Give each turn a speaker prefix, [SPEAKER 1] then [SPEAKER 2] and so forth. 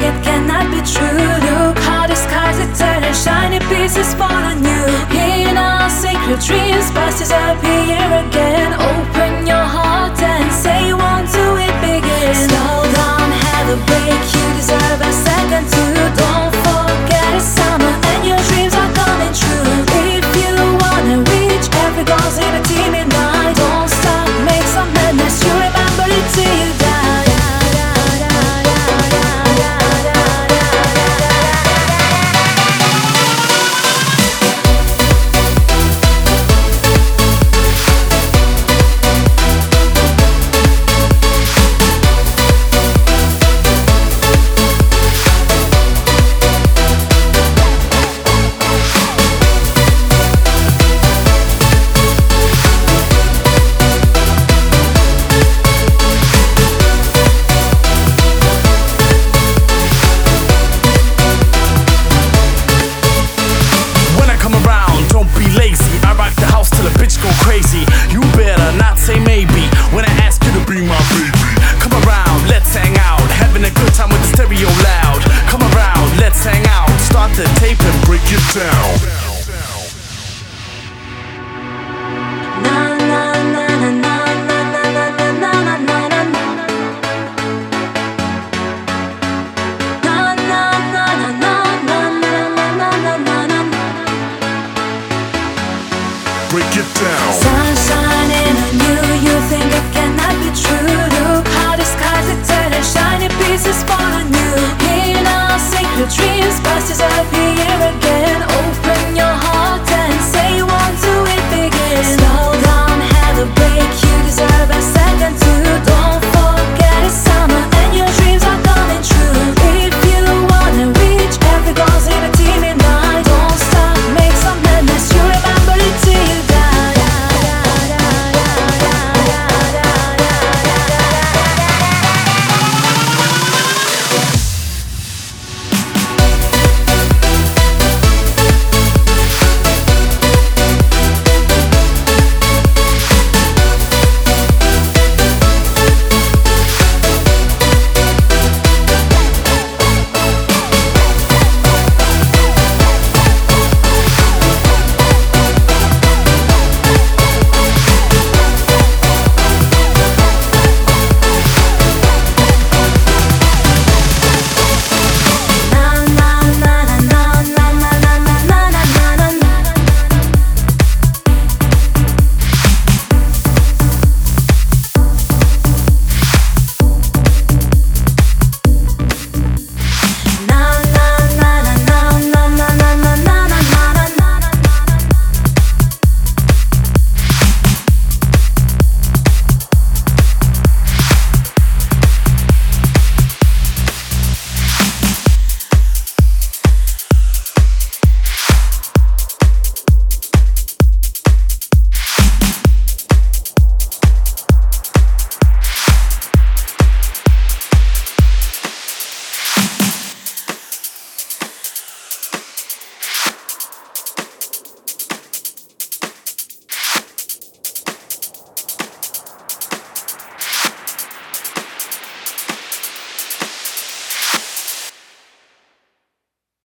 [SPEAKER 1] it cannot be true. Look how the skies are turning, shiny pieces fall on you. In our secret dreams, past disappear again. Open your heart and say you want to it begin. Slow down, have a break, you deserve a second too. Don't forget it's summer and your dreams are coming true. If you wanna reach every goal's in a team in mind, don't stop, make some madness, you remember it till you die.
[SPEAKER 2] Crazy, you better not say maybe when I ask you to be my baby. Come around, let's hang out, having a good time with the stereo loud. Come around, let's hang out, start the tape and break it down. Break it down.
[SPEAKER 1] Sun shining on you, you think it cannot be true. Look how the skies are turning, shiny pieces fall on you. In our secret dreams, past disappear.